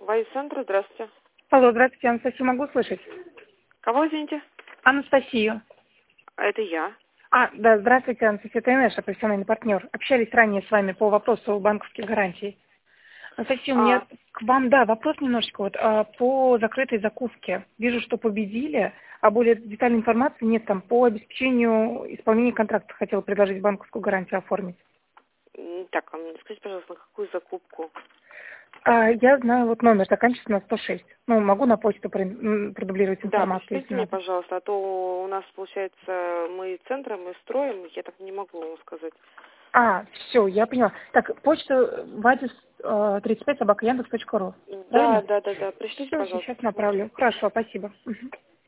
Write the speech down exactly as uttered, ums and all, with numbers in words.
Вайс-центр, здравствуйте. Алло, здравствуйте, Анастасия, могу слышать? Кого, извините? Анастасию. А это я. А, да, здравствуйте, Анастасия, это наш профессиональный партнер. Общались ранее с вами по вопросу банковских гарантий. Анастасия, у меня А, к вам, да, вопрос немножечко вот а, по закрытой закупке. Вижу, что победили, а более детальной информации нет там по обеспечению исполнения контракта. Хотела предложить банковскую гарантию оформить. м, так, а мне скажите, пожалуйста, на какую закупку? А, я знаю вот номер, заканчивается на сто шесть. Ну, могу на почту про- м, продублировать Да, информацию, пришлите если мне, надо. пожалуйста, а то у нас, получается, мы центром, мы строим, я так не могу вам сказать. А, все, я поняла. Так, почта вадис тридцать пять собака яндекс точка ру. Да, Правильно? да, да, да, пришлите, Все, пожалуйста, сейчас посмотрим. направлю. Хорошо, спасибо. Мгм.